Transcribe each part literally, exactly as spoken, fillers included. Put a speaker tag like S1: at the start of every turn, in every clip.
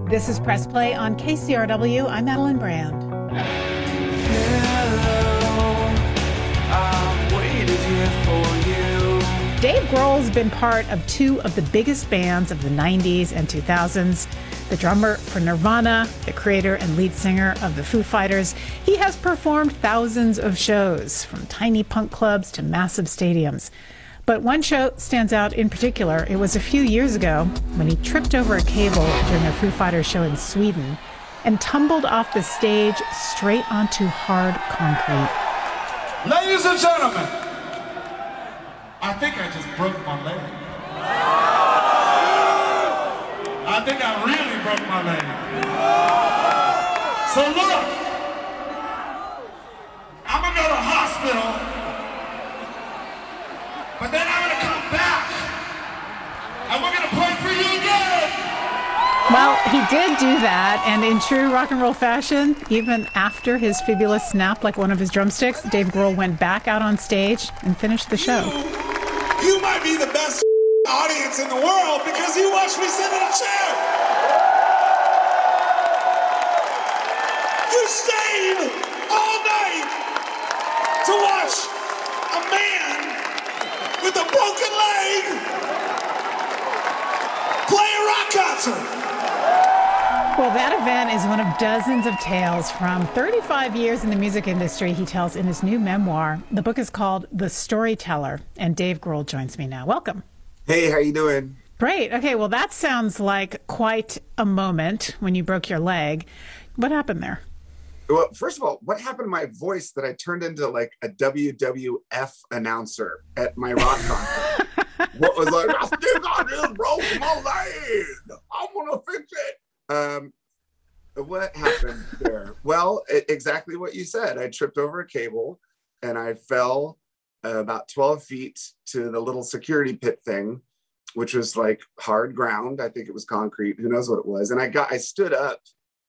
S1: This is Press Play on K C R W. I'm Madeline Brand.
S2: Hello, I've waited here for you.
S1: Dave Grohl's been part of two of the biggest bands of the nineties and two thousands. The drummer for Nirvana, the creator and lead singer of the Foo Fighters. He has performed thousands of shows, from tiny punk clubs to massive stadiums. But one show stands out in particular. It was a few years ago when he tripped over a cable during a Foo Fighters show in Sweden and tumbled off the stage straight onto hard concrete.
S3: Ladies and gentlemen, I think I just broke my leg. I think I really broke my leg. So look, I'm gonna go to the hospital. But then I'm gonna come back, and we're gonna play for you again.
S1: Well, he did do that, and in true rock and roll fashion, even after his fibula snapped like one of his drumsticks, Dave Grohl went back out on stage and finished the show.
S3: You, you might be the best audience in the world because you watched me sit in a chair. You stayed all night to watch a man with a broken leg play a rock concert.
S1: Well, that event is one of dozens of tales from thirty-five years in the music industry, he tells in his new memoir. The book is called The Storyteller, and Dave Grohl joins me now. Welcome.
S4: Hey, how you doing?
S1: Great. Okay, well, that sounds like quite a moment when you broke your leg. What happened there?
S4: Well, first of all, what happened to my voice that I turned into like a W W F announcer at my rock concert? What was like, I think I just broke my leg. I'm gonna fix it. Um, what happened there? Well, it, exactly what you said. I tripped over a cable and I fell uh, about twelve feet to the little security pit thing, which was like hard ground. I think it was concrete. Who knows what it was? And I got, I stood up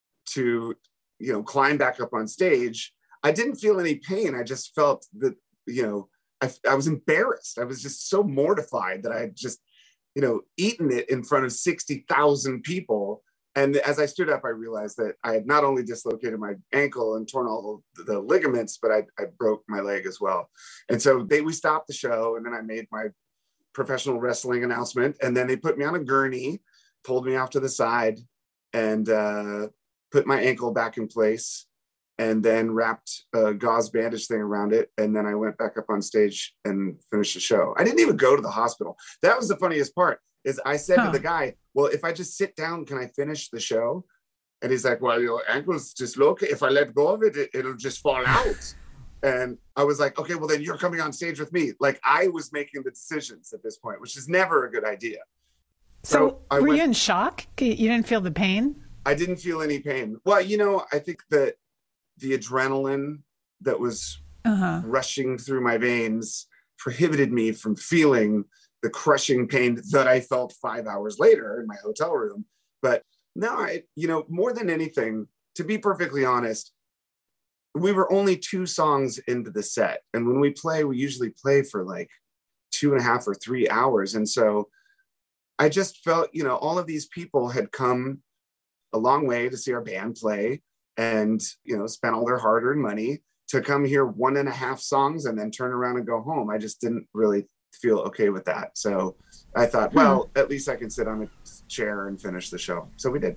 S4: to, you know, climb back up on stage. I didn't feel any pain. I just felt that, you know, I, I was embarrassed. I was just so mortified that I had just, you know, eaten it in front of sixty thousand people. And as I stood up, I realized that I had not only dislocated my ankle and torn all the, the ligaments, but I, I broke my leg as well. And so they, we stopped the show, and then I made my professional wrestling announcement, and then they put me on a gurney, pulled me off to the side, and uh, put my ankle back in place, and then wrapped a gauze bandage thing around it. And then I went back up on stage and finished the show. I didn't even go to the hospital. That was the funniest part, is I said huh. to the guy, well, if I just sit down, can I finish the show? And he's like, well, your ankle's dislocated. If I let go of it, it, it'll just fall out. And I was like, okay, well, then you're coming on stage with me. Like, I was making the decisions at this point, which is never a good idea.
S1: So, so were went, you in shock? You didn't feel the pain?
S4: I didn't feel any pain. Well, you know, I think that the adrenaline that was uh-huh. rushing through my veins prohibited me from feeling the crushing pain that I felt five hours later in my hotel room. But no, I, you know, more than anything, to be perfectly honest, we were only two songs into the set. And when we play, we usually play for like two and a half or three hours. And so I just felt, you know, all of these people had come a long way to see our band play and, you know, spent all their hard-earned money to come hear one and a half songs and then turn around and go home. I just didn't really feel okay with that. So I thought, well, hmm. at least I can sit on a chair and finish the show. So we did.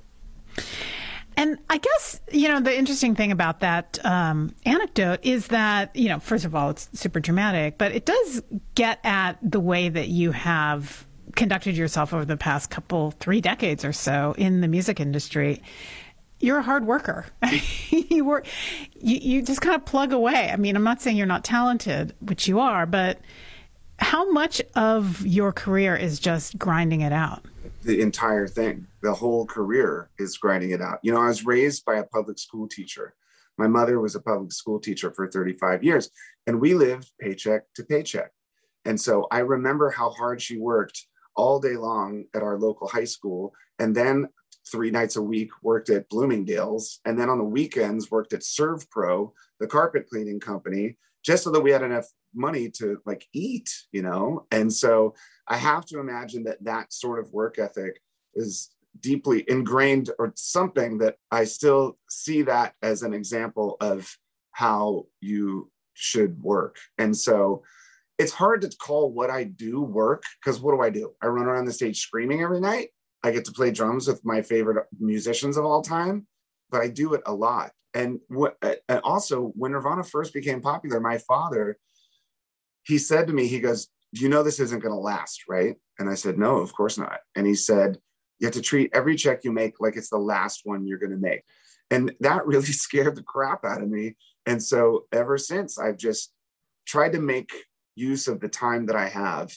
S1: And I guess, you know, the interesting thing about that um, anecdote is that, you know, first of all, it's super dramatic, but it does get at the way that you have conducted yourself over the past couple, three decades or so in the music industry. You're a hard worker. you work, you, you just kind of plug away. I mean, I'm not saying you're not talented, which you are, but how much of your career is just grinding it out?
S4: The entire thing, the whole career is grinding it out. You know, I was raised by a public school teacher. My mother was a public school teacher for thirty-five years, and we lived paycheck to paycheck. And so I remember how hard she worked all day long at our local high school, and then three nights a week worked at Bloomingdale's, and then on the weekends worked at Serve Pro, the carpet cleaning company, just so that we had enough money to like eat, you know? And so I have to imagine that that sort of work ethic is deeply ingrained or something that I still see that as an example of how you should work. And so it's hard to call what I do work, because what do I do? I run around the stage screaming every night. I get to play drums with my favorite musicians of all time, but I do it a lot. And what, and also when Nirvana first became popular, my father, he said to me, he goes, you know, this isn't going to last, right? And I said, no, of course not. And he said, you have to treat every check you make like it's the last one you're going to make. And that really scared the crap out of me. And so ever since, I've just tried to make use of the time that I have.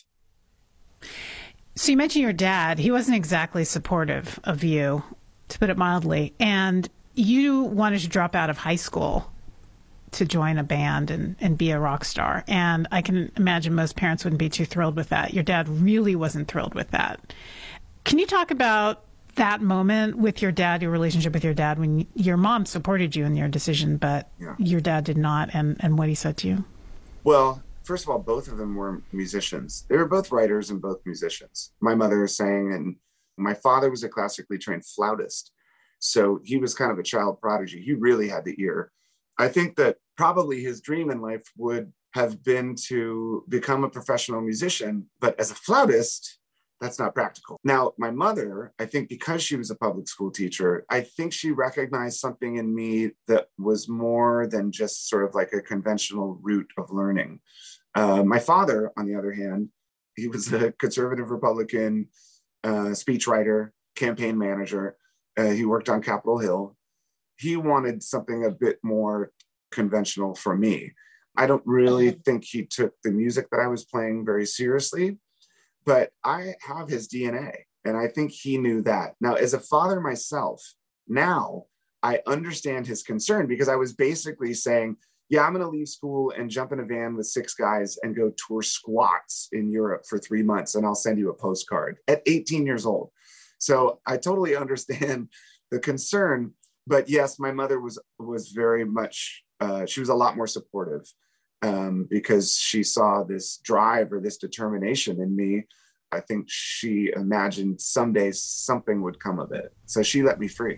S1: So you mentioned your dad. He wasn't exactly supportive of you, to put it mildly. And you wanted to drop out of high school to join a band and, and be a rock star. And I can imagine most parents wouldn't be too thrilled with that. Your dad really wasn't thrilled with that. Can you talk about that moment with your dad, your relationship with your dad, when your mom supported you in your decision, but yeah. your dad did not, and, and what he said to you?
S4: Well, first of all, both of them were musicians. They were both writers and both musicians. My mother sang, and my father was a classically trained flautist. So he was kind of a child prodigy. He really had the ear. I think that probably his dream in life would have been to become a professional musician, but as a flautist, that's not practical. Now, my mother, I think because she was a public school teacher, I think she recognized something in me that was more than just sort of like a conventional route of learning. Uh, my father, on the other hand, he was a conservative Republican uh, speechwriter, campaign manager. Uh, he worked on Capitol Hill. He wanted something a bit more conventional for me. I don't really think he took the music that I was playing very seriously, but I have his D N A, and I think he knew that. Now, as a father myself, now I understand his concern, because I was basically saying, yeah, I'm going to leave school and jump in a van with six guys and go tour squats in Europe for three months, and I'll send you a postcard at eighteen years old. So I totally understand the concern. But yes, my mother was was very much, uh, she was a lot more supportive um, because she saw this drive or this determination in me. I think she imagined someday something would come of it. So she let me free.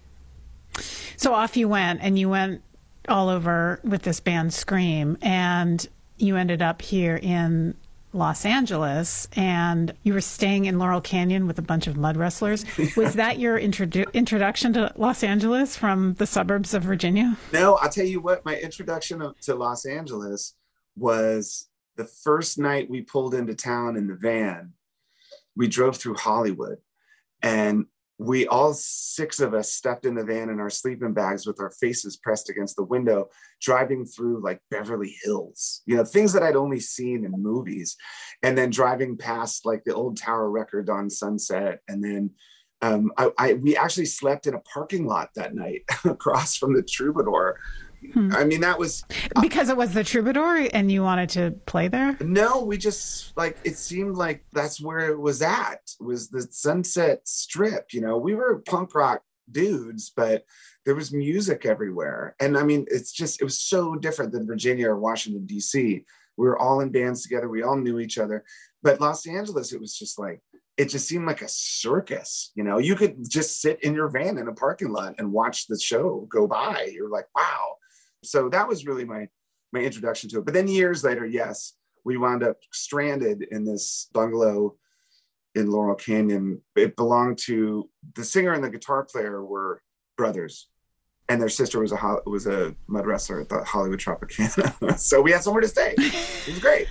S1: So off you went, and you went all over with this band Scream, and you ended up here in Los Angeles, and you were staying in Laurel Canyon with a bunch of mud wrestlers. Was that your introdu- introduction to Los Angeles from the suburbs of Virginia?
S4: No, I'll tell you what, my introduction to Los Angeles was the first night we pulled into town in the van. We drove through Hollywood, and we all six of us stepped in the van in our sleeping bags with our faces pressed against the window, driving through like Beverly Hills, you know, things that I'd only seen in movies, and then driving past like the old Tower Record on Sunset. And then um, I, I we actually slept in a parking lot that night across from the Troubadour. Hmm. I mean, that was
S1: because it was the Troubadour and you wanted to play there?
S4: No, we just like, it seemed like that's where it was at, was the Sunset Strip. You know, we were punk rock dudes, but there was music everywhere. And I mean, it's just, it was so different than Virginia or Washington, D C. We were all in bands together. We all knew each other. But Los Angeles, it was just like, it just seemed like a circus. You know, you could just sit in your van in a parking lot and watch the show go by. You're like, wow. So that was really my my introduction to it. But then years later, yes, we wound up stranded in this bungalow in Laurel Canyon. It belonged to the singer and the guitar player were brothers, and their sister was a was a mud wrestler at the Hollywood Tropicana. So we had somewhere to stay. It was great.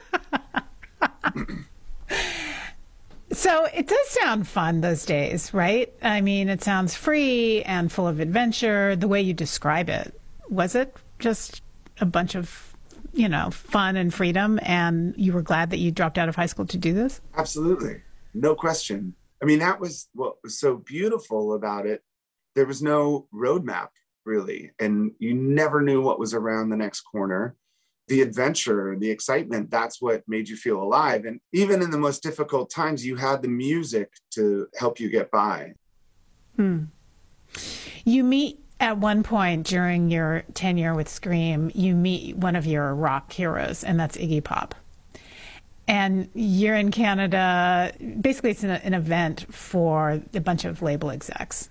S1: So it does sound fun those days, right? I mean, it sounds free and full of adventure, the way you describe it. Was it just a bunch of, you know, fun and freedom, and you were glad that you dropped out of high school to do this?
S4: Absolutely. No question. I mean, that was what was so beautiful about it. There was no roadmap, really, and you never knew what was around the next corner. The adventure, the excitement, that's what made you feel alive. And even in the most difficult times, you had the music to help you get by.
S1: Hmm. You meet at one point during your tenure with Scream, you meet one of your rock heroes, and that's Iggy Pop. and you're in Canada. Basically, it's an, an event for a bunch of label execs.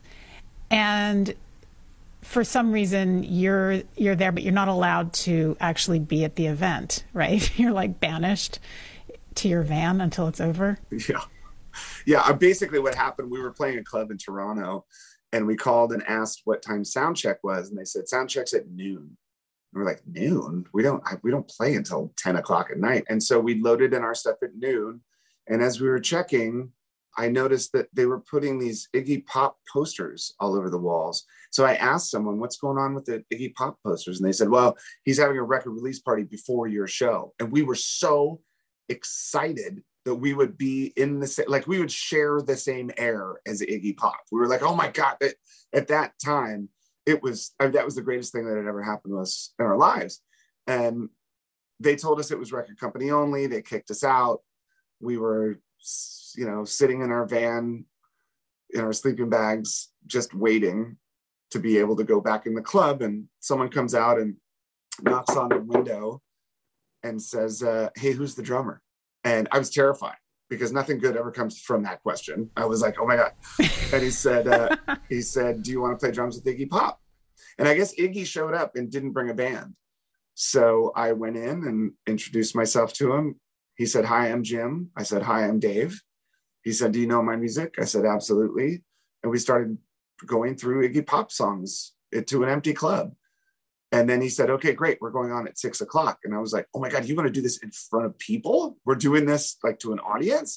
S1: And for some reason, you're you're there, but you're not allowed to actually be at the event, right? You're like banished to your van until it's over.
S4: Yeah. Yeah, uh, basically what happened, we were playing a club in Toronto, and we called and asked what time sound check was, and they said sound check's at noon. And we're like, noon? We don't I, we don't play until ten o'clock at night. And so we loaded in our stuff at noon, and as we were checking, I noticed that they were putting these Iggy Pop posters all over the walls. So I asked someone, what's going on with the Iggy Pop posters? And they said, well, he's having a record release party before your show. And we were so excited that we would be in the same, like we would share the same air as Iggy Pop. We were like, oh my God. At, at that time, it was, I mean, that was the greatest thing that had ever happened to us in our lives. And they told us it was record company only. They kicked us out. We were, you know, sitting in our van, in our sleeping bags, just waiting to be able to go back in the club. And someone comes out and knocks on the window and says, uh, hey, who's the drummer? And I was terrified because nothing good ever comes from that question. I was like, oh my God. And he said, uh, he said, do you want to play drums with Iggy Pop? And I guess Iggy showed up and didn't bring a band. So I went in and introduced myself to him. He said, hi, I'm Jim. I said, hi, I'm Dave. He said, do you know my music? I said, absolutely. And we started going through Iggy Pop songs to an empty club. And then he said, okay, great. We're going on at six o'clock. And I was like, oh my God, you want to do this in front of people? We're doing this like to an audience?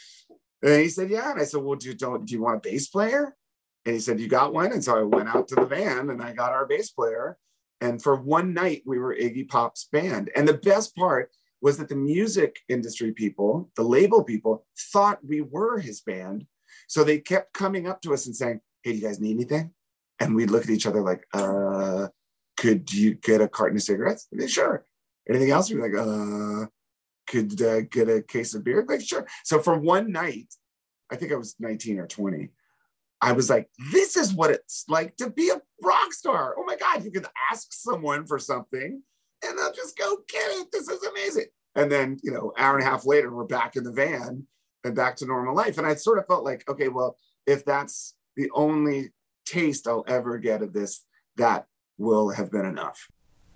S4: And he said, yeah. And I said, well, do you, don't, do you want a bass player? And he said, you got one? And so I went out to the van and I got our bass player. And for one night, we were Iggy Pop's band. And the best part was that the music industry people, the label people, thought we were his band. So they kept coming up to us and saying, hey, do you guys need anything? And we'd look at each other like, uh, could you get a carton of cigarettes? Like, sure. Anything else? We'd be like, uh, could uh, get a case of beer? Like, sure. So for one night, I think I was nineteen or twenty, I was like, this is what it's like to be a rock star. Oh my God, you can ask someone for something and they'll just go get it. This is amazing. And then, you know, hour and a half later, we're back in the van and back to normal life. And I sort of felt like, okay, well, if that's the only taste I'll ever get of this, that will have been enough.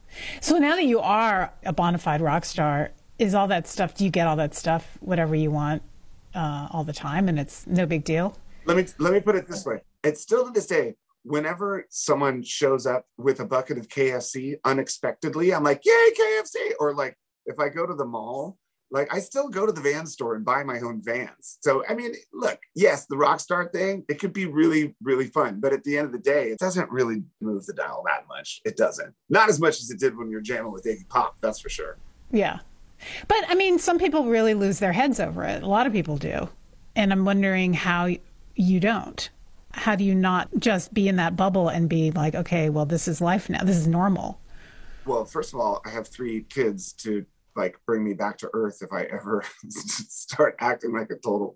S1: So now that you are a bona fide rock star, is all that stuff, do you get all that stuff, whatever you want, uh, all the time, and it's no big deal?
S4: Let me let me put it this way. It's still to this day, whenever someone shows up with a bucket of K F C unexpectedly, I'm like, yay, K F C! Or like, if I go to the mall, like I still go to the van store and buy my own vans. So, I mean, look, yes, the rock star thing, it could be really, really fun. But at the end of the day, it doesn't really move the dial that much. It doesn't. Not as much as it did when you're jamming with Iggy Pop, that's for sure.
S1: Yeah. But, I mean, some people really lose their heads over it. A lot of people do. And I'm wondering how you don't. How do you not just be in that bubble and be like, okay, well, this is life now. This is normal.
S4: Well, first of all, I have three kids to like bring me back to earth if I ever start acting like a total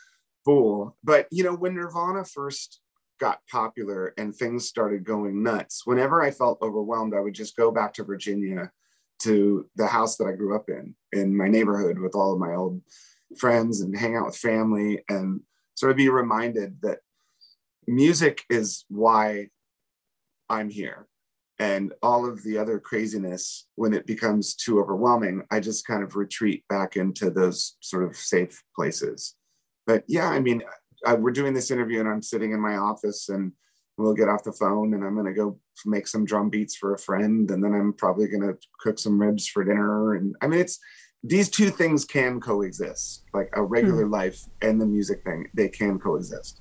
S4: fool. But, you know, when Nirvana first got popular and things started going nuts, whenever I felt overwhelmed, I would just go back to Virginia to the house that I grew up in, in my neighborhood with all of my old friends and hang out with family and sort of be reminded that music is why I'm here. And all of the other craziness, when it becomes too overwhelming, I just kind of retreat back into those sort of safe places. But yeah, I mean, I, we're doing this interview and I'm sitting in my office and we'll get off the phone and I'm going to go make some drum beats for a friend. And then I'm probably going to cook some ribs for dinner. And I mean, it's, these two things can coexist, like a regular mm. life and the music thing, they can coexist.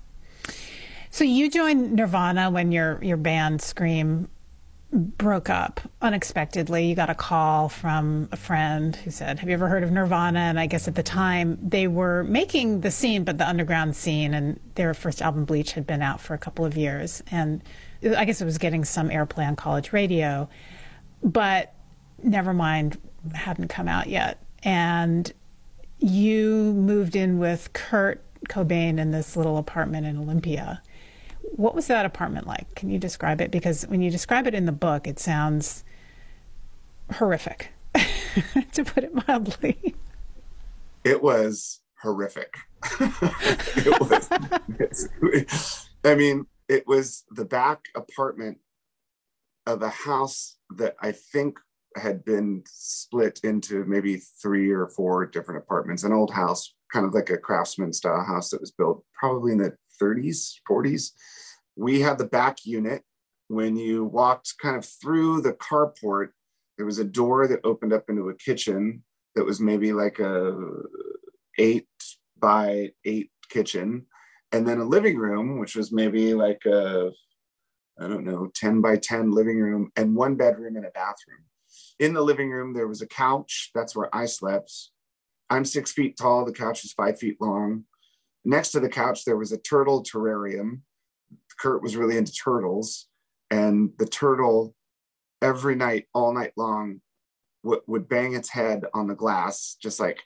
S1: So you joined Nirvana when your, your band Scream broke up unexpectedly. You got a call from a friend who said, have you ever heard of Nirvana? And I guess at the time they were making the scene, but the underground scene, and their first album Bleach had been out for a couple of years. And I guess it was getting some airplay on college radio, but Nevermind hadn't come out yet. And you moved in with Kurt Cobain in this little apartment in Olympia. What was that apartment like? Can you describe it? Because when you describe it in the book, it sounds horrific, to put it mildly.
S4: It was horrific. It was, I mean, it was the back apartment of a house that I think had been split into maybe three or four different apartments, an old house, kind of like a craftsman style house that was built probably in the thirties, forties. We had the back unit. When you walked kind of through the carport, there was a door that opened up into a kitchen that was maybe like a eight by eight kitchen. And then a living room, which was maybe like a, I don't know, ten by ten living room, and one bedroom and a bathroom. In the living room, there was a couch. That's where I slept. I'm six feet tall. The couch is five feet long. Next to the couch, there was a turtle terrarium. Kurt was really into turtles. And the turtle, every night, all night long, w- would bang its head on the glass, just like.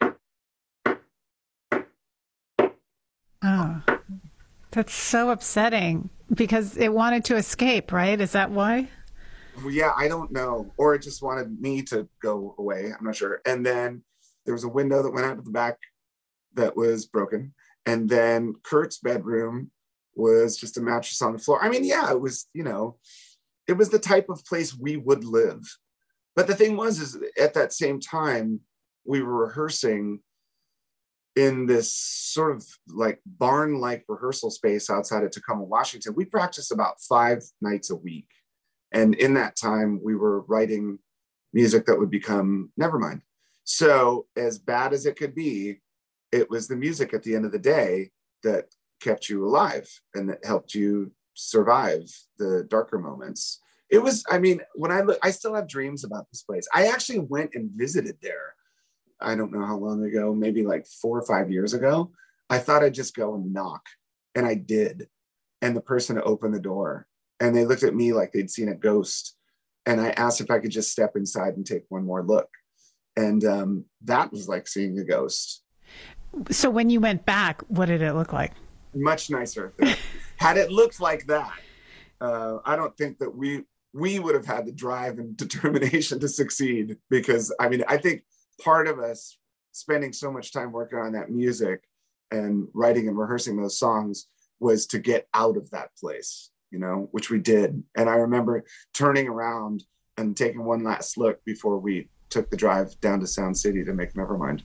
S1: Oh, that's so upsetting because it wanted to escape, right? Is that why?
S4: Yeah, I don't know. Or it just wanted me to go away. I'm not sure. And then there was a window that went out to the back that was broken. And then Kurt's bedroom was just a mattress on the floor. I mean, yeah, it was, you know, it was the type of place we would live. But the thing was, is at that same time, we were rehearsing in this sort of like barn-like rehearsal space outside of Tacoma, Washington. We practiced about five nights a week. And in that time, we were writing music that would become Nevermind. So as bad as it could be, it was the music at the end of the day that kept you alive and that helped you survive the darker moments. It was, I mean, when I look, I still have dreams about this place. I actually went and visited there. I don't know how long ago, maybe like four or five years ago. I thought I'd just go and knock, and I did. And the person opened the door, and they looked at me like they'd seen a ghost. And I asked if I could just step inside and take one more look. And um, that was like seeing a ghost.
S1: So when you went back, what did it look like?
S4: Much nicer. Had it looked like that, uh, I don't think that we we would have had the drive and determination to succeed. Because I mean, I think part of us spending so much time working on that music and writing and rehearsing those songs was to get out of that place, you know, which we did. And I remember turning around and taking one last look before we took the drive down to Sound City to make Nevermind.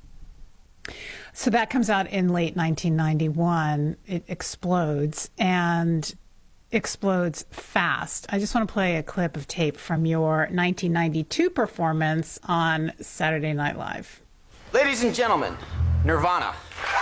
S1: So that comes out in late nineteen ninety-one. It explodes and explodes fast. I just want to play a clip of tape from your nineteen ninety-two performance on Saturday Night Live.
S5: Ladies and gentlemen, Nirvana.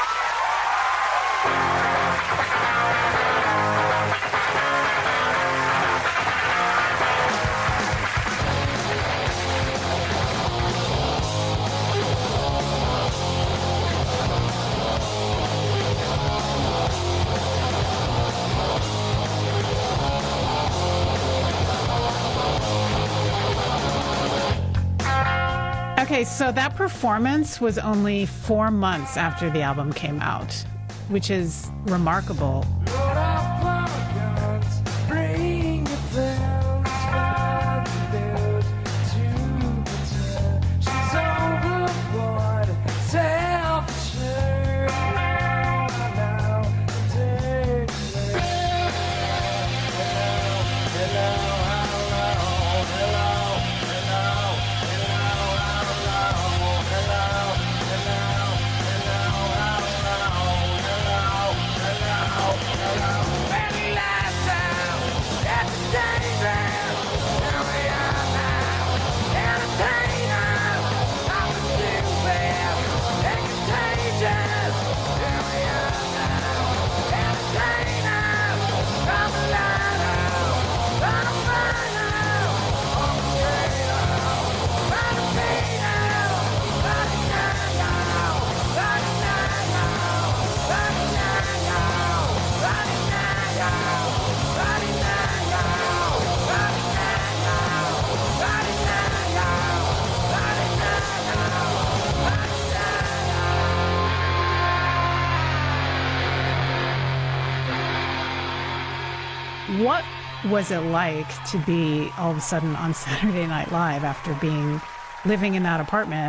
S1: Okay, so that performance was only four months after the album came out, which is remarkable. What was it like to be all of a sudden on Saturday Night Live after being living in that apartment and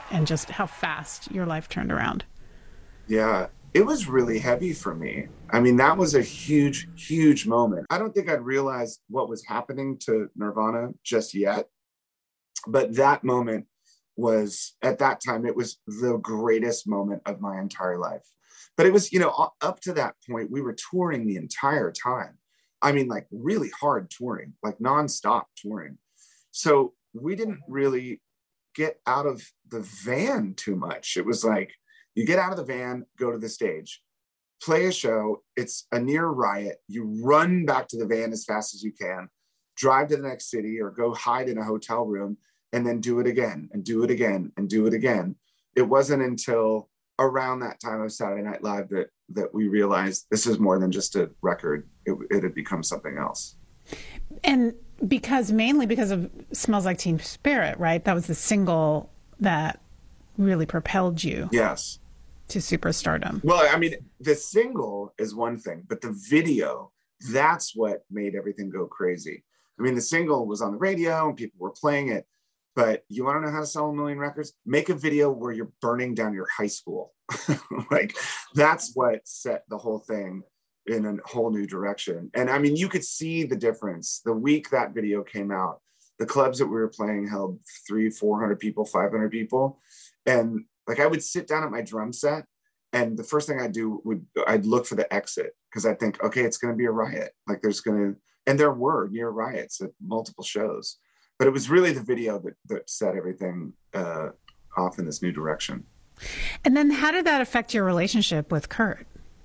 S1: and just how fast your life turned around.
S4: Yeah, it was really heavy for me. I mean, that was a huge, huge moment. I don't think I'd realized what was happening to Nirvana just yet. But that moment was, at that time, it was the greatest moment of my entire life. But it was, you know, up to that point, we were touring the entire time. I mean, like really hard touring, like nonstop touring. So we didn't really get out of the van too much. It was like, you get out of the van, go to the stage, play a show. It's a near riot. You run back to the van as fast as you can, drive to the next city or go hide in a hotel room, and then do it again and do it again and do it again. It wasn't until around that time of Saturday Night Live that that we realized this is more than just a record. It, it had become something else.
S1: And because mainly because of Smells Like Teen Spirit, right? That was the single that really propelled you.
S4: Yes.
S1: To superstardom.
S4: Well, I mean, the single is one thing, but the video, that's what made everything go crazy. I mean, the single was on the radio and people were playing it, but you want to know how to sell a million records? Make a video where you're burning down your high school. Like, that's what set the whole thing in a whole new direction. And I mean, you could see the difference. The week that video came out, the clubs that we were playing held three, four hundred people, five hundred people. And like, I would sit down at my drum set, and the first thing I'd do would, I'd look for the exit, because I think, okay, it's going to be a riot. Like there's going to, and there were near riots at multiple shows, but it was really the video that, that set everything uh, off in this new direction.
S1: And then how did that affect your relationship with Kurt?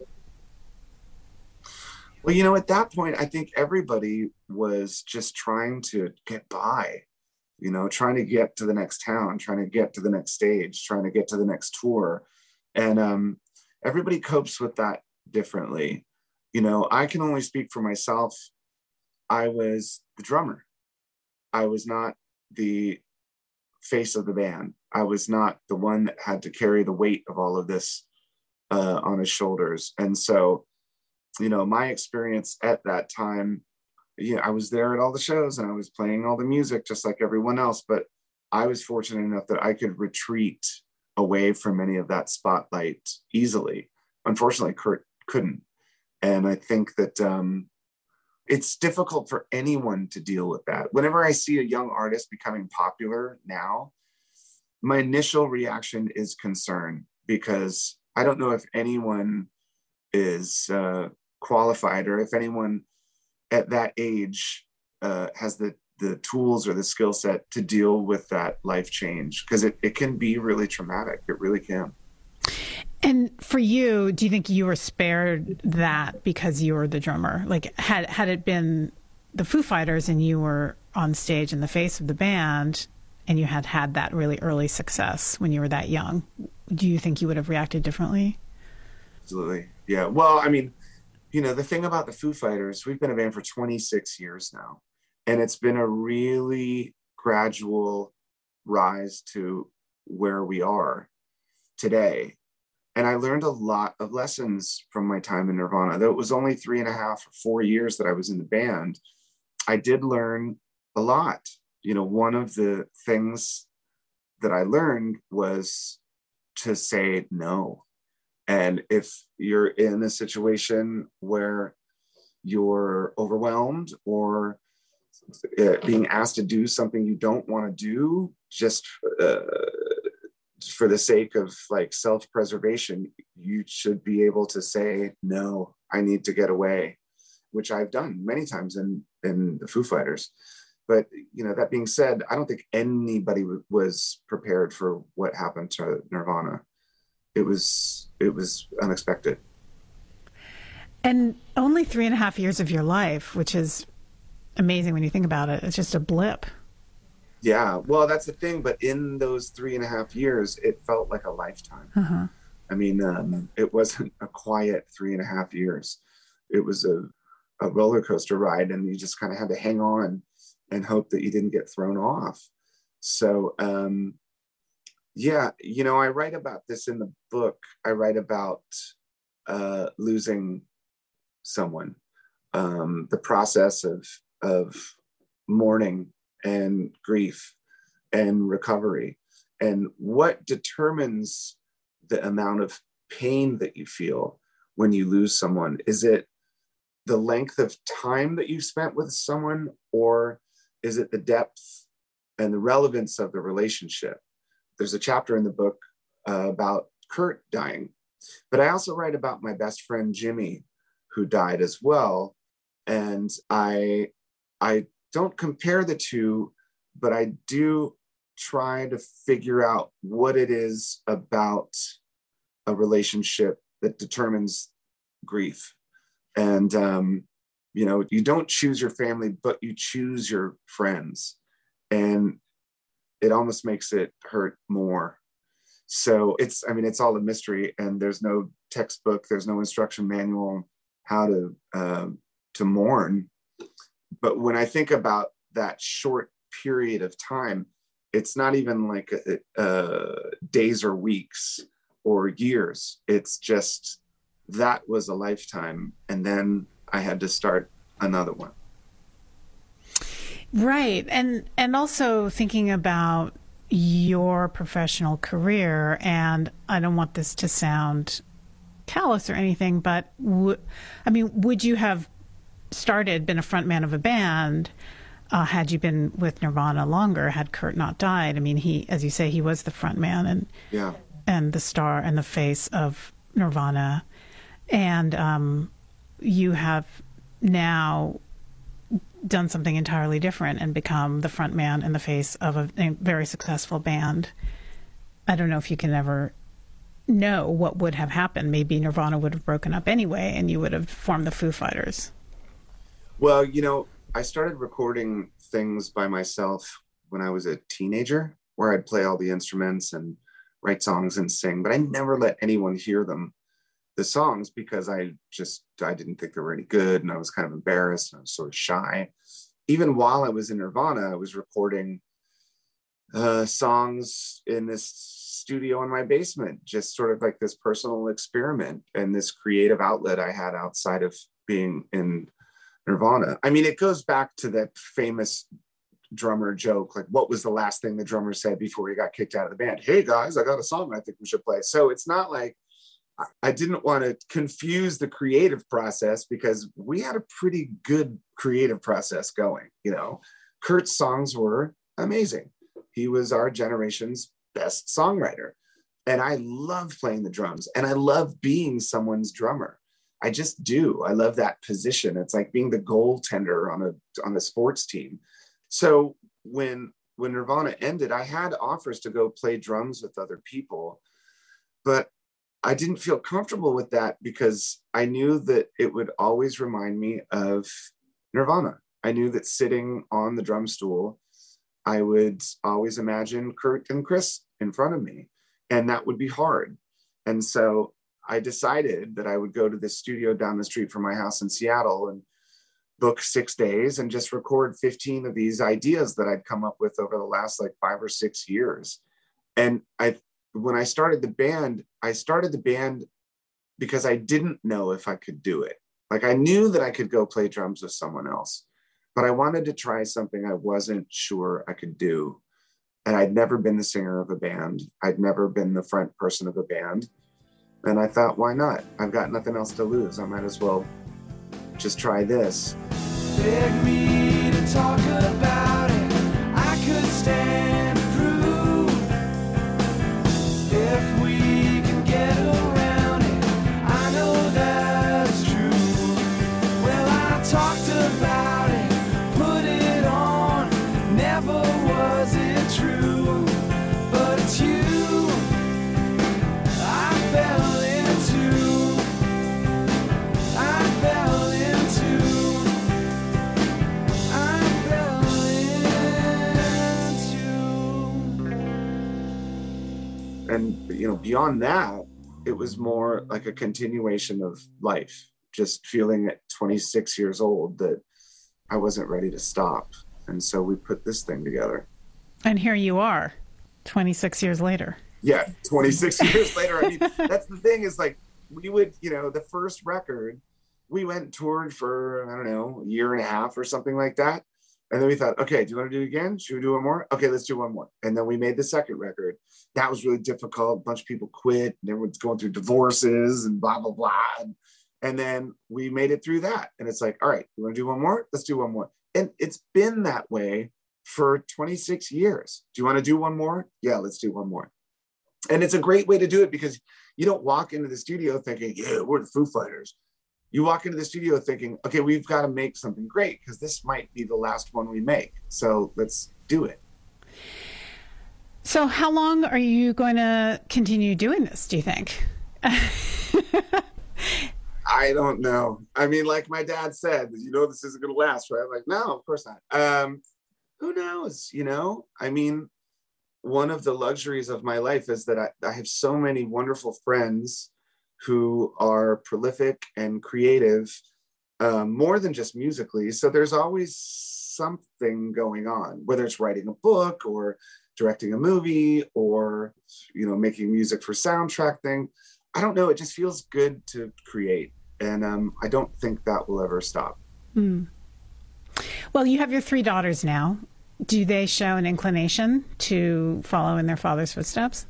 S4: Well, you know, at that point, I think everybody was just trying to get by, you know, trying to get to the next town, trying to get to the next stage, trying to get to the next tour. And um, everybody copes with that differently. You know, I can only speak for myself. I was the drummer. I was not the face of the band. I was not the one that had to carry the weight of all of this uh, on his shoulders. And so, you know, my experience at that time, yeah, I was there at all the shows and I was playing all the music just like everyone else, but I was fortunate enough that I could retreat away from any of that spotlight easily. Unfortunately, Kurt couldn't. And I think that um, it's difficult for anyone to deal with that. Whenever I see a young artist becoming popular now, my initial reaction is concern, because I don't know if anyone is uh, qualified, or if anyone at that age uh, has the the tools or the skill set to deal with that life change, because it, it can be really traumatic. It really can.
S1: And for you, do you think you were spared that because you were the drummer? Like, had had it been the Foo Fighters and you were on stage in the face of the band and you had had that really early success when you were that young, do you think you would have reacted differently?
S4: Absolutely. Yeah. Well, I mean, you know, the thing about the Foo Fighters, we've been a band for twenty-six years now, and it's been a really gradual rise to where we are today. And I learned a lot of lessons from my time in Nirvana. Though it was only three and a half or four years that I was in the band, I did learn a lot. You know, one of the things that I learned was to say no. And if you're in a situation where you're overwhelmed or uh, being asked to do something you don't want to do, just uh, for the sake of like self-preservation, you should be able to say, no, I need to get away, which I've done many times in, in the Foo Fighters. But, you know, that being said, I don't think anybody w- was prepared for what happened to Nirvana. It was, it was unexpected.
S1: And only three and a half years of your life, which is amazing when you think about it. It's just a blip.
S4: Yeah, well, that's the thing. But in those three and a half years, it felt like a lifetime.
S1: Uh-huh.
S4: I mean, um, it wasn't a quiet three and a half years. It was a, a roller coaster ride, and you just kind of had to hang on and hope that you didn't get thrown off. So, um, yeah, you know, I write about this in the book. I write about uh, losing someone, um, the process of of mourning and grief and recovery. And what determines the amount of pain that you feel when you lose someone? Is it the length of time that you've spent with someone, or is it the depth and the relevance of the relationship? There's a chapter in the book uh, about Kurt dying, but I also write about my best friend Jimmy, who died as well. And I, I don't compare the two, but I do try to figure out what it is about a relationship that determines grief. And, um, you know, you don't choose your family, but you choose your friends. And it almost makes it hurt more. So it's, I mean, it's all a mystery, and there's no textbook, there's no instruction manual how to, uh, to mourn. But when I think about that short period of time, it's not even like uh, days or weeks or years. It's just, that was a lifetime. And then I had to start another one.
S1: Right. And, and also thinking about your professional career, and I don't want this to sound callous or anything, but w- I mean, would you have started, been a frontman of a band, uh, had you been with Nirvana longer, had Kurt not died? I mean, he, as you say, he was the frontman and,
S4: yeah,
S1: and the star and the face of Nirvana. And um, you have now done something entirely different and become the frontman and the face of a, a very successful band. I don't know if you can ever know what would have happened. Maybe Nirvana would have broken up anyway, and you would have formed the Foo Fighters.
S4: Well, you know, I started recording things by myself when I was a teenager, where I'd play all the instruments and write songs and sing, but I never let anyone hear them, the songs, because I just, I didn't think they were any good, and I was kind of embarrassed, and I was sort of shy. Even while I was in Nirvana, I was recording uh, songs in this studio in my basement, just sort of like this personal experiment and this creative outlet I had outside of being in Nirvana. I mean, it goes back to that famous drummer joke, like, what was the last thing the drummer said before he got kicked out of the band? Hey guys, I got a song I think we should play. So it's not like I didn't want to confuse the creative process, because we had a pretty good creative process going. You know, Kurt's songs were amazing. He was our generation's best songwriter. And I love playing the drums, and I love being someone's drummer. I just do. I love that position. It's like being the goaltender on a on a sports team. So when when Nirvana ended, I had offers to go play drums with other people, but I didn't feel comfortable with that, because I knew that it would always remind me of Nirvana. I knew that sitting on the drum stool, I would always imagine Kurt and Chris in front of me, and that would be hard. And so I decided that I would go to this studio down the street from my house in Seattle and book six days and just record fifteen of these ideas that I'd come up with over the last like five or six years. And I, when I started the band, I started the band because I didn't know if I could do it. Like, I knew that I could go play drums with someone else, but I wanted to try something I wasn't sure I could do. And I'd never been the singer of a band. I'd never been the front person of a band. And I thought, why not? I've got nothing else to lose. I might as well just try this.
S2: Beg me to talk about it. I could stand to prove if we can get around it. I know that's true. Well, I talked about it, put it on. Never was it true, but it's you I fell into. I fell into. I fell into.
S4: And, you know, beyond that, it was more like a continuation of life, just feeling at twenty-six years old that I wasn't ready to stop. And so we put this thing together.
S1: And here you are, twenty-six years later.
S4: Yeah, twenty-six years later. I mean, that's the thing, is like, we would, you know, the first record, we went and toured for, I don't know, a year and a half or something like that. And then we thought, okay, do you want to do it again? Should we do one more? Okay, let's do one more. And then we made the second record. That was really difficult. A bunch of people quit and everyone's going through divorces and blah, blah, blah. And, and then we made it through that. And it's like, all right, you want to do one more? Let's do one more. And it's been that way for twenty-six years. Do you want to do one more? Yeah, let's do one more. And it's a great way to do it because you don't walk into the studio thinking, yeah, we're the Foo Fighters. You walk into the studio thinking, okay, we've got to make something great because this might be the last one we make. So let's do it.
S1: So how long are you going to continue doing this, do you think?
S4: I don't know. I mean, like my dad said, you know, this isn't going to last, right? I'm like, no, of course not. Um, who knows? You know, I mean, one of the luxuries of my life is that I, I have so many wonderful friends who are prolific and creative, um, more than just musically. So there's always something going on, whether it's writing a book or directing a movie or, you know, making music for soundtrack thing. I don't know. It just feels good to create. And um, I don't think that will ever stop.
S1: Mm. Well, you have your three daughters now. Do they show an inclination to follow in their father's footsteps?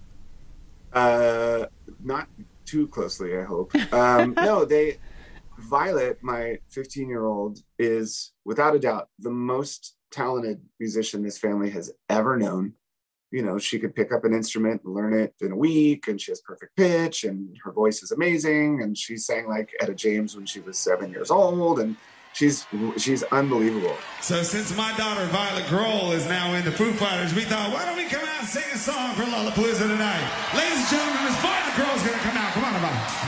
S4: Uh, not too closely, I hope. Um, no, they, Violet, my fifteen-year-old, is without a doubt the most talented musician this family has ever known. You know, she could pick up an instrument and learn it in a week, and she has perfect pitch, and her voice is amazing. And she sang like Etta James when she was seven years old, and she's she's unbelievable.
S6: So since my daughter Violet Grohl is now in the Foo Fighters, we thought, why don't we come out and sing a song for Lollapalooza tonight? Ladies and gentlemen, Miss Violet Grohl's gonna come out. Come on, Violet.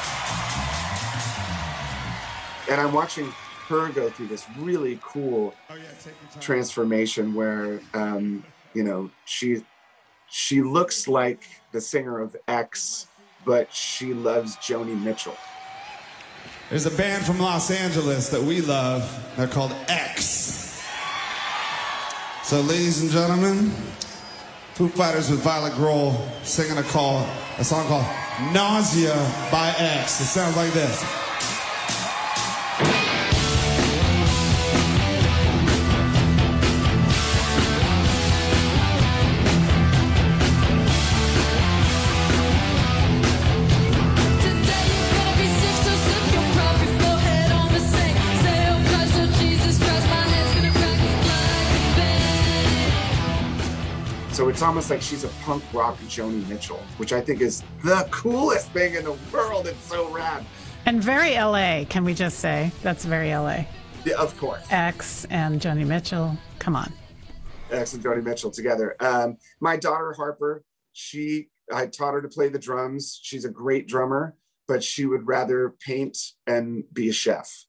S4: And I'm watching her go through this really cool
S6: Oh, yeah, take your time.
S4: transformation where, um, you know, she she looks like the singer of X, but she loves Joni Mitchell.
S6: There's a band from Los Angeles that we love. They're called X. So, ladies and gentlemen, Foo Fighters with Violet Grohl singing a call, a song called Nausea by X. It sounds like this.
S4: So it's almost like she's a punk rock Joni Mitchell, which I think is the coolest thing in the world. It's so rad.
S1: And very L A, can we just say? That's very L A.
S4: Yeah, of course.
S1: X and Joni Mitchell. Come on.
S4: X and Joni Mitchell together. Um, my daughter Harper, she, I taught her to play the drums. She's a great drummer, but she would rather paint and be a chef.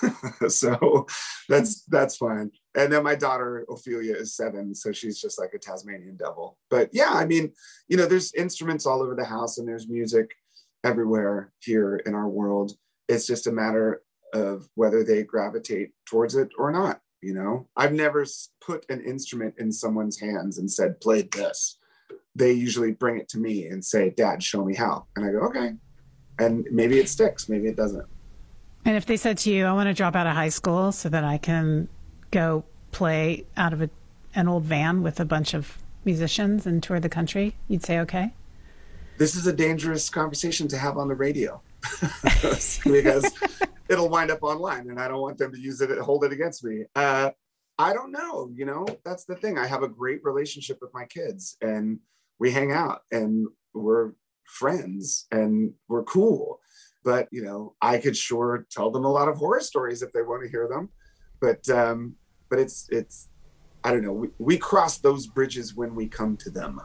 S4: So that's that's fine. And then my daughter Ophelia is seven, so she's just like a Tasmanian devil. But yeah, I mean, you know, there's instruments all over the house and there's music everywhere here in our world. It's just a matter of whether they gravitate towards it or not. You know, I've never put an instrument in someone's hands and said, play this. They usually bring it to me and say, Dad, show me how. And I go, okay. And maybe it sticks, maybe it doesn't.
S1: And if they said to you, I want to drop out of high school so that I can go play out of a, an old van with a bunch of musicians and tour the country, you'd say, okay?
S4: This is a dangerous conversation to have on the radio because it'll wind up online and I don't want them to use it, hold it against me. Uh, I don't know, you know, that's the thing. I have a great relationship with my kids and we hang out and we're friends and we're cool. But, you know, I could sure tell them a lot of horror stories if they want to hear them. But um, but it's, it's I don't know, we, we cross those bridges when we come to them.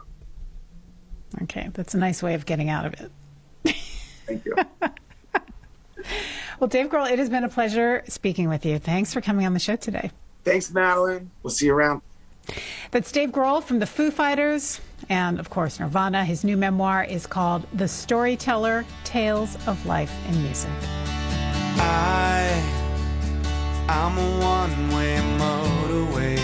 S1: Okay, that's a nice way of getting out of it.
S4: Thank you.
S1: Well, Dave Grohl, it has been a pleasure speaking with you. Thanks for coming on the show today.
S4: Thanks, Madeline. We'll see you around.
S1: That's Dave Grohl from the Foo Fighters and, of course, Nirvana. His new memoir is called The Storyteller, Tales of Life in Music.
S2: I, I'm a one-way motorway.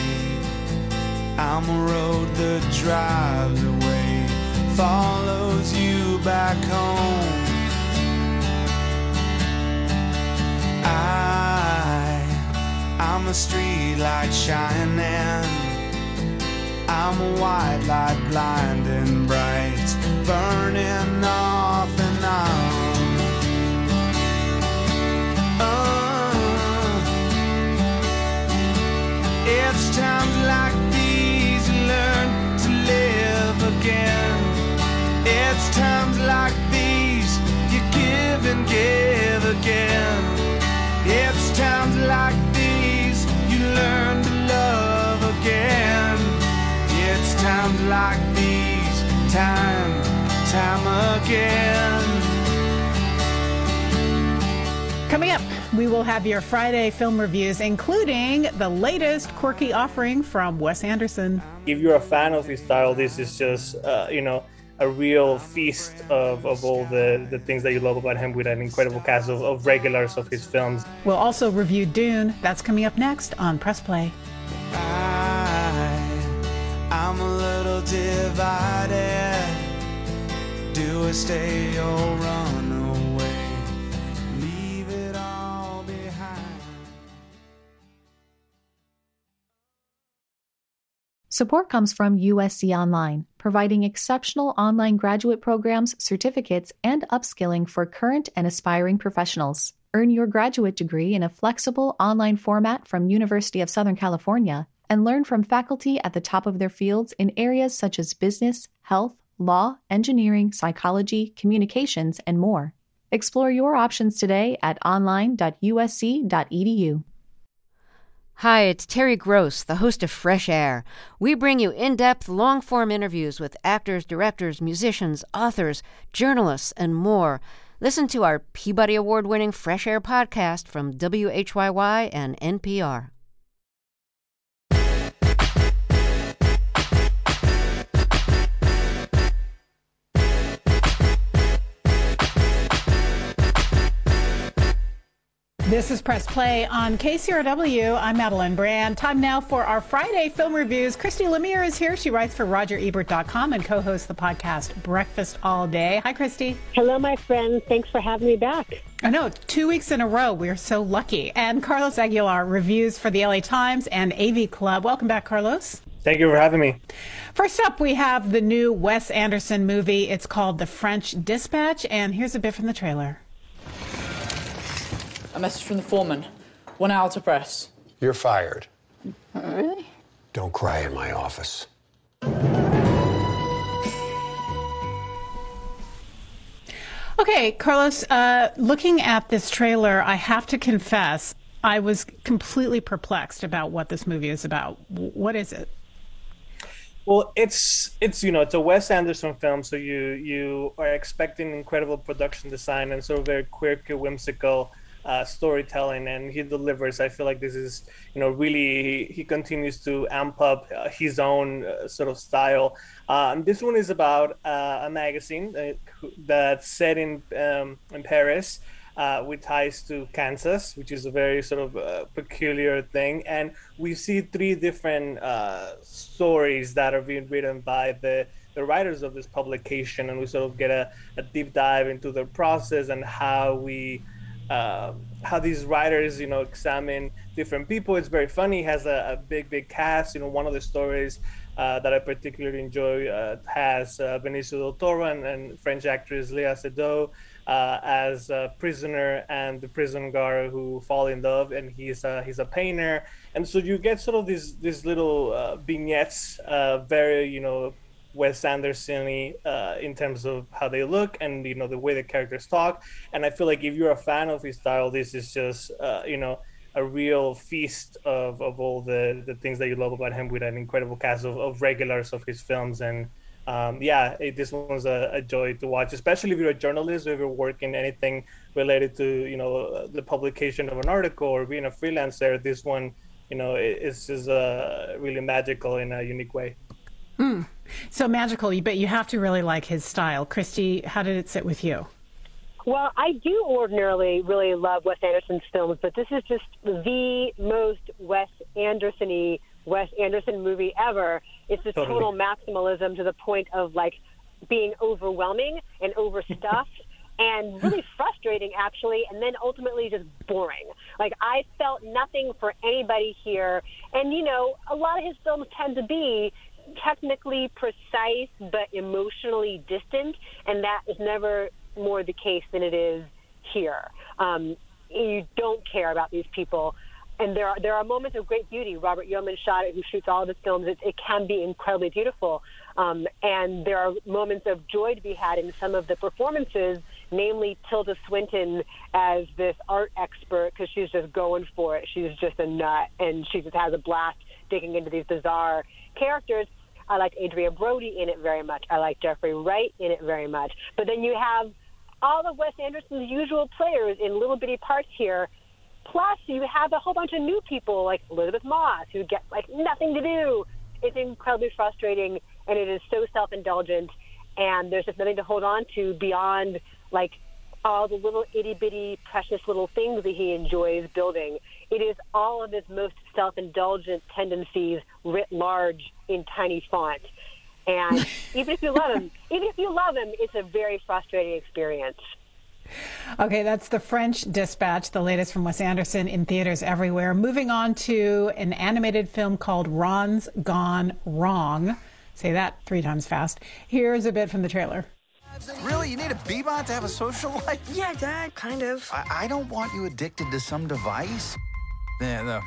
S2: I'm a road that drives away, follows you back home. I, I'm a street light shining. I'm a white light blinding bright, burning off and on. Oh, it's times like these you learn to live again. It's times like these you give and give again. It's times like these you learn to love again. It's times like these, time, time again.
S1: Coming up, we will have your Friday film reviews, including the latest quirky offering from Wes Anderson.
S7: If you're a fan of his style, this is just, uh, you know, a real feast of, of all the, the things that you love about him, with an incredible cast of, of regulars of his films.
S1: We'll also review Dune. That's coming up next on Press Play.
S2: I, I'm a little divided. Do I stay or run away? Leave it all behind.
S8: Support comes from U S C Online, providing exceptional online graduate programs, certificates, and upskilling for current and aspiring professionals. Earn your graduate degree in a flexible online format from University of Southern California and learn from faculty at the top of their fields in areas such as business, health, law, engineering, psychology, communications, and more. Explore your options today at online dot u s c dot e d u.
S9: Hi, it's Terry Gross, the host of Fresh Air. We bring you in-depth, long-form interviews with actors, directors, musicians, authors, journalists, and more. Listen to our Peabody Award-winning Fresh Air podcast from W H Y Y and N P R.
S1: This is Press Play on K C R W. I'm Madeline Brand. Time now for our Friday film reviews. Christy Lemire is here. She writes for Roger Ebert dot com and co-hosts the podcast Breakfast All Day. Hi, Christy.
S10: Hello, my friend. Thanks for having me back.
S1: I know, two weeks in a row. We're so lucky. And Carlos Aguilar reviews for the L A Times and A V Club. Welcome back, Carlos.
S7: Thank you for having me.
S1: First up, we have the new Wes Anderson movie. It's called The French Dispatch, and here's a bit from the trailer.
S11: A message from the foreman. One hour to press.
S12: You're fired.
S11: Uh, really?
S12: Don't cry in my office.
S1: Okay, Carlos, uh, looking at this trailer, I have to confess, I was completely perplexed about what this movie is about. What is it?
S7: Well, it's it's you know it's a Wes Anderson film, so you you are expecting incredible production design and sort of very quirky, whimsical Uh, storytelling, and he delivers. I feel like this is, you know, really, he continues to amp up uh, his own uh, sort of style. Um, this one is about uh, a magazine that, that's set in um, in Paris uh, with ties to Kansas, which is a very sort of uh, peculiar thing. And we see three different uh, stories that are being written by the the writers of this publication, and we sort of get a, a deep dive into their process and how we Uh, how these writers, you know, examine different people. It's very funny. It has a, a big, big cast. You know, one of the stories uh, that I particularly enjoy uh, has uh, Benicio del Toro and, and French actress Léa Seydoux uh, as a prisoner and the prison guard who fall in love, and he's a, he's a painter. And so you get sort of these these little uh, vignettes, uh, very, you know, Wes Anderson-y uh, in terms of how they look and, you know, the way the characters talk. And I feel like if you're a fan of his style, this is just, uh, you know, a real feast of, of all the, the things that you love about him, with an incredible cast of, of regulars of his films. And um, yeah, it, this one's a, a joy to watch, especially if you're a journalist or if you're working anything related to, you know, the publication of an article or being a freelancer. This one, you know, it, it's just uh, really magical in a unique way.
S1: Mm. So magical, but you have to really like his style. Christy, how did it sit with you?
S10: Well, I do ordinarily really love Wes Anderson's films, but this is just the most Wes Anderson-y Wes Anderson movie ever. It's this totally. Total maximalism to the point of, like, being overwhelming and overstuffed. and really frustrating, actually, and then ultimately just boring. Like, I felt nothing for anybody here. And, you know, a lot of his films tend to be technically precise but emotionally distant, and that is never more the case than it is here. Um, you don't care about these people. And there are there are moments of great beauty. Robert Yeoman shot it, who shoots all of his films. It, it can be incredibly beautiful. Um, and there are moments of joy to be had in some of the performances, namely Tilda Swinton as this art expert, because she's just going for it. She's just a nut, and she just has a blast digging into these bizarre characters. I like Adria Brody in it very much. I like Jeffrey Wright in it very much. But then you have all of Wes Anderson's usual players in little bitty parts here. Plus, you have a whole bunch of new people like Elizabeth Moss who get like nothing to do. It's incredibly frustrating, and it is so self-indulgent, and there's just nothing to hold on to beyond like all the little itty-bitty precious little things that he enjoys building. It is all of his most self-indulgent tendencies writ large in tiny font. And even if you love him, even if you love him, it's a very frustrating experience.
S1: Okay, that's The French Dispatch, the latest from Wes Anderson, in theaters everywhere. Moving on to an animated film called Ron's Gone Wrong. Say that three times fast. Here's a bit from the trailer.
S13: Really? You need a Bebot to have a social life?
S14: Yeah, Dad, kind of.
S13: I, I don't want you addicted to some device. Yeah, no.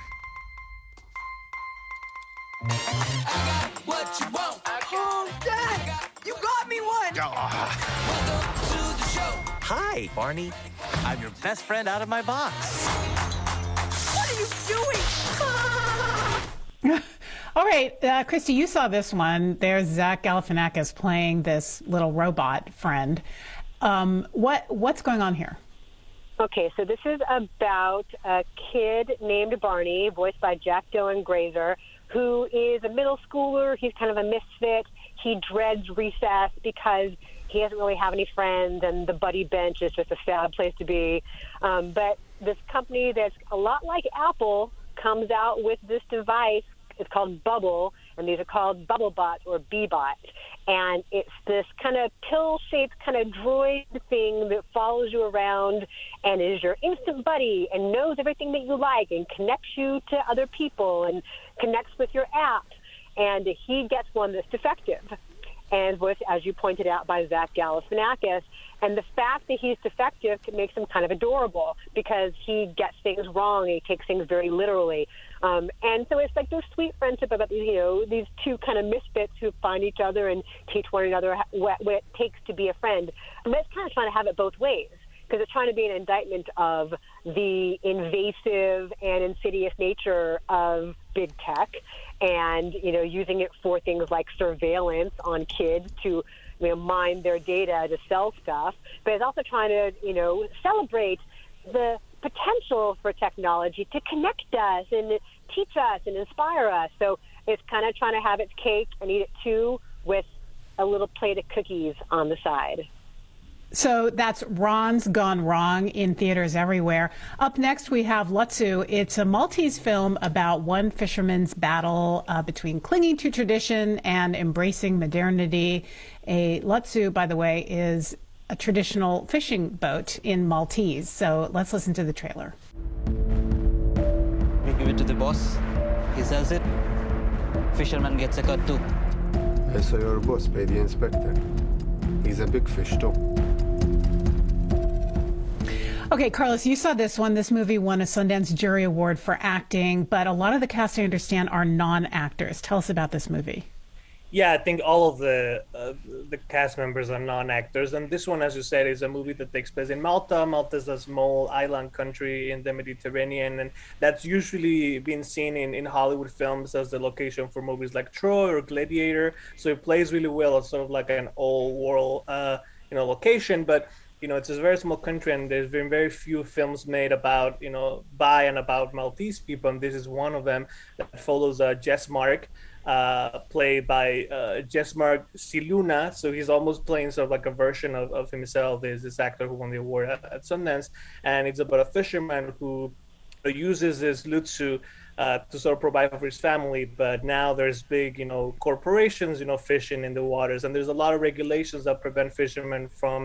S2: I got what you want.
S14: Oh, Dad, you got me one.
S2: Welcome to the show.
S15: Hi, Barney. I'm your best friend out of my box.
S14: What are you doing?
S1: All right, uh, Christy, you saw this one. There's Zach Galifianakis playing this little robot friend. Um, what what's going on here?
S10: Okay, so this is about a kid named Barney, voiced by Jack Dylan Grazer, who is a middle schooler. He's kind of a misfit. He dreads recess because he doesn't really have any friends, and the buddy bench is just a sad place to be. Um, but this company that's a lot like Apple comes out with this device. It's called Bubble, and these are called BubbleBots or Bebots. And it's this kind of pill-shaped kind of droid thing that follows you around and is your instant buddy and knows everything that you like and connects you to other people and connects with your app. And he gets one that's defective, and voiced, as you pointed out, by Zach Galifianakis. And the fact that he's defective makes him kind of adorable because he gets things wrong. He takes things very literally. Um, and so it's like this sweet friendship about these, you know, these two kind of misfits who find each other and teach one another what, what it takes to be a friend. And it's kind of trying to have it both ways, because it's trying to be an indictment of the invasive and insidious nature of big tech and, you know, using it for things like surveillance on kids to, you know, mine their data to sell stuff. But it's also trying to, you know, celebrate the potential for technology to connect us and teach us and inspire us. So it's kind of trying to have its cake and eat it too, with a little plate of cookies on the side.
S1: So that's Ron's Gone Wrong, in theaters everywhere. Up next, we have Lutzu. It's a Maltese film about one fisherman's battle uh, between clinging to tradition and embracing modernity. A Lutzu, by the way, is a traditional fishing boat in Maltese. So let's listen to the trailer.
S16: We give it to the boss. He sells it. Fisherman gets a cut too.
S17: I saw your boss pay the inspector. He's a big fish too.
S1: Okay, Carlos, you saw this one. This movie won a Sundance Jury Award for acting, but a lot of the cast, I understand, are non-actors. Tell us about this movie.
S7: Yeah, I think all of the uh, the cast members are non-actors, and this one, as you said, is a movie that takes place in Malta. Malta is a small island country in the Mediterranean, and that's usually been seen in, in Hollywood films as the location for movies like Troy or Gladiator. So it plays really well as sort of like an all-world, uh, you know, location, but you know, it's a very small country, and there's been very few films made about, you know, by and about Maltese people, and this is one of them that follows uh, Jess Mark, uh, played by uh, Jess Mark Siluna. So he's almost playing sort of like a version of, of himself. There's this actor who won the award at, at Sundance, and it's about a fisherman who uses his lutsu uh, to sort of provide for his family. But now there's big, you know, corporations, you know, fishing in the waters, and there's a lot of regulations that prevent fishermen from,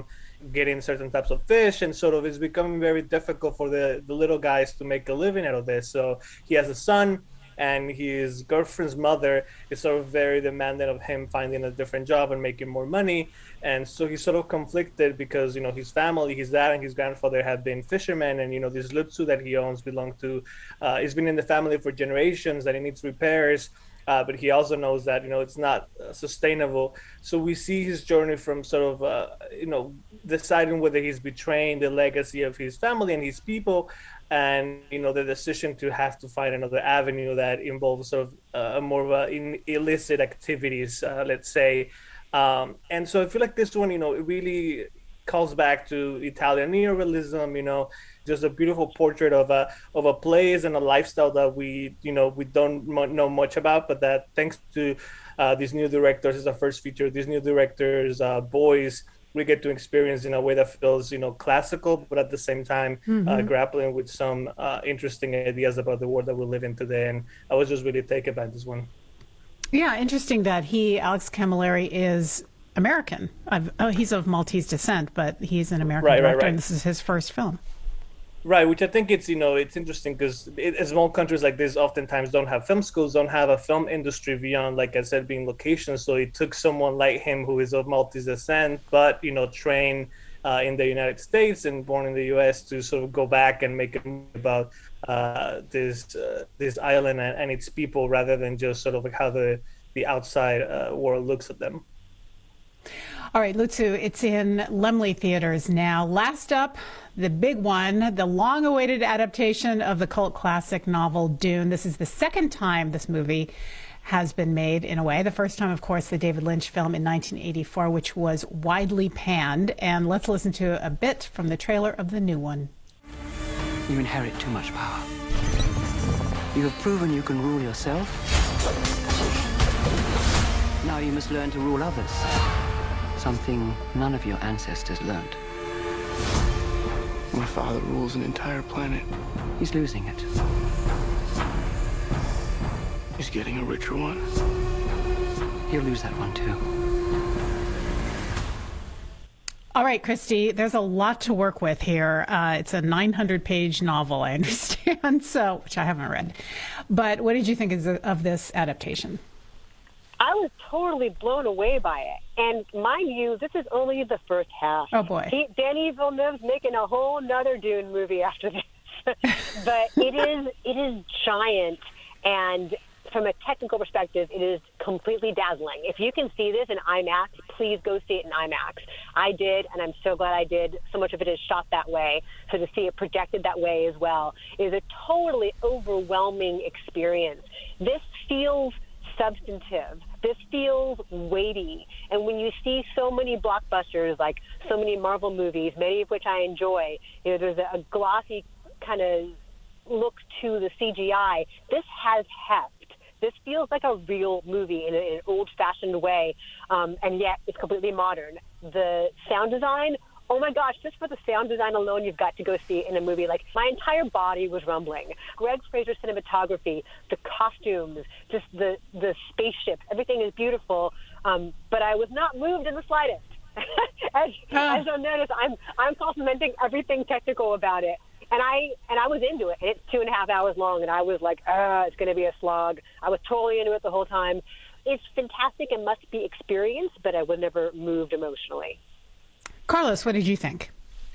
S7: getting certain types of fish, and sort of it's becoming very difficult for the, the little guys to make a living out of this. So he has a son, and his girlfriend's mother is sort of very demanding of him finding a different job and making more money. And so he's sort of conflicted because, you know, his family, his dad and his grandfather had been fishermen, and, you know, this Lutsu that he owns belonged to, uh, he's been in the family for generations, that he needs repairs. Uh, but he also knows that, you know, it's not uh, sustainable. So we see his journey from sort of, uh, you know, deciding whether he's betraying the legacy of his family and his people, and, you know, the decision to have to find another avenue that involves sort of uh, more of a in illicit activities, uh, let's say. Um, and so I feel like this one, you know, it really calls back to Italian neorealism, you know, just a beautiful portrait of a of a place and a lifestyle that we, you know, we don't know much about, but that thanks to uh, these new directors, is our first feature, these new directors, uh, boys, we get to experience in a way that feels, you know, classical, but at the same time, mm-hmm. uh, grappling with some uh, interesting ideas about the world that we live in today. And I was just really taken by this one.
S1: Yeah, interesting that he, Alex Camilleri, is American. I've, oh, he's of Maltese descent, but he's an American
S7: right,
S1: director,
S7: right, right.
S1: and this is his first film.
S7: Right, which I think it's, you know, it's interesting because it, small countries like this oftentimes don't have film schools, don't have a film industry beyond, like I said, being locations. So it took someone like him who is of Maltese descent, but, you know, trained uh, in the United States and born in the U S to sort of go back and make a movie about uh, this uh, this island and, and its people, rather than just sort of like how the, the outside uh, world looks at them.
S1: All right, Lutsu, it's in Laemmle theaters now. Last up, the big one, the long-awaited adaptation of the cult classic novel Dune. This is the second time this movie has been made, in a way. The first time, of course, the David Lynch film in nineteen eighty-four, which was widely panned. And let's listen to a bit from the trailer of the new one.
S18: You inherit too much power. You have proven you can rule yourself. Now you must learn to rule others. Something none of your ancestors learned.
S17: My father rules an entire planet.
S18: He's losing it.
S17: He's getting a richer one.
S18: He'll lose that one too.
S1: All right, Christy, there's a lot to work with here. Uh, it's a nine hundred page novel, I understand, so which I haven't read. But what did you think of this adaptation?
S10: I was totally blown away by it. And mind you, this is only the first half.
S1: Oh, boy.
S10: He, Danny Villeneuve's making a whole nother Dune movie after this. But it is it is giant, and from a technical perspective, it is completely dazzling. If you can see this in IMAX, please go see it in IMAX. I did, and I'm so glad I did. So much of it is shot that way, so to see it projected that way as well is a totally overwhelming experience. This feels substantive. This feels weighty. And when you see so many blockbusters, like so many Marvel movies, many of which I enjoy, you know, there's a, a glossy kind of look to the C G I. This has heft. This feels like a real movie in, a, in an old-fashioned way, um, and yet it's completely modern. The sound design, oh my gosh, just for the sound design alone, you've got to go see it in a movie. Like, my entire body was rumbling. Greg Fraser's cinematography, the costumes, just the, the spaceship, everything is beautiful, um, but I was not moved in the slightest. as,
S1: uh.
S10: as you'll notice, I'm, I'm complimenting everything technical about it. And I and I was into it. And it's two and a half hours long, and I was like, ah, it's going to be a slog. I was totally into it the whole time. It's fantastic and must be experienced, but I was never moved emotionally.
S1: Carlos, what did you think?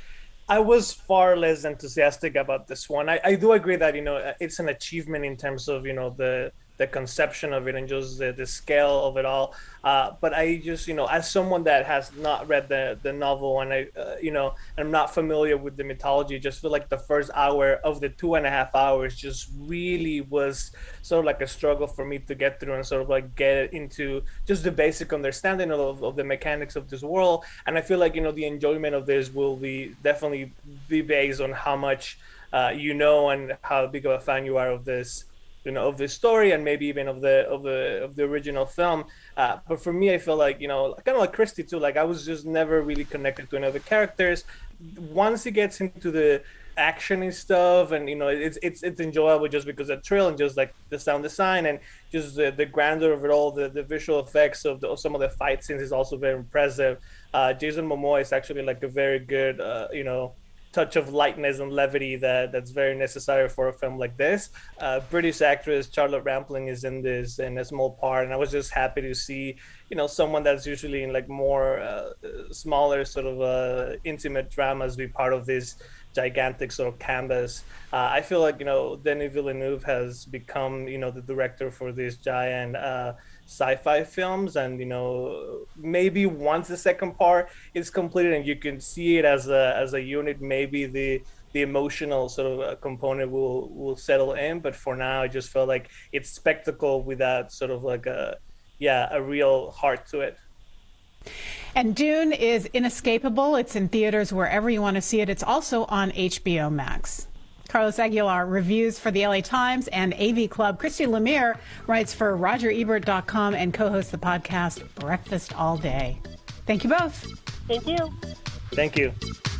S7: I was far less enthusiastic about this one. I, I do agree that, you know, it's an achievement in terms of, you know, the the conception of it and just the, the scale of it all. Uh, but I just, you know, as someone that has not read the, the novel and I, uh, you know, I'm not familiar with the mythology, just feel like the first hour of the two and a half hours just really was sort of like a struggle for me to get through and sort of like get into just the basic understanding of, of the mechanics of this world. And I feel like, you know, the enjoyment of this will be definitely be based on how much uh, you know and how big of a fan you are of this, you know, of the story and maybe even of the of the of the original film. Uh, but for me, I feel like, you know, kind of like Christy too, like I was just never really connected to any of the characters. Once he gets into the actiony stuff, and you know it's it's it's enjoyable just because of the thrill and just like the sound design and just the, the grandeur of it all. The, the visual effects of, the, of some of the fight scenes is also very impressive. Uh, Jason Momoa is actually like a very good uh, you know touch of lightness and levity that that's very necessary for a film like this. Uh, British actress Charlotte Rampling is in this in a small part, and I was just happy to see you know someone that's usually in like more uh, smaller sort of uh, intimate dramas be part of this gigantic sort of canvas. Uh, I feel like you know Denis Villeneuve has become you know the director for these giant uh, sci-fi films, and you know maybe once the second part is completed and you can see it as a as a unit, maybe the the emotional sort of uh, component will will settle in. But for now, I just felt like it's spectacle without sort of like a yeah a real heart to it.
S1: And Dune is inescapable. It's in theaters wherever you want to see it. It's also on H B O Max. Carlos Aguilar reviews for the L A Times and A V Club. Christy Lemire writes for Roger Ebert dot com and co-hosts the podcast Breakfast All Day. Thank you both.
S10: Thank you.
S7: Thank you.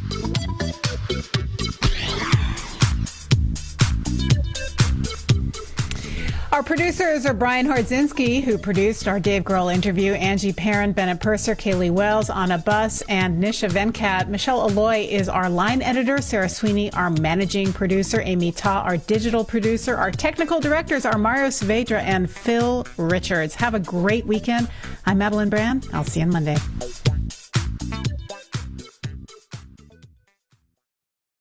S1: Our producers are Brian Hordzinski, who produced our Dave Grohl interview, Angie Perrin, Bennett Purser, Kaylee Wells, Anna Buss, and Nisha Venkat. Michelle Alloy is our line editor, Sarah Sweeney, our managing producer, Amy Ta, our digital producer. Our technical directors are Mario Saavedra and Phil Richards. Have a great weekend. I'm Madeline Brand. I'll see you on Monday.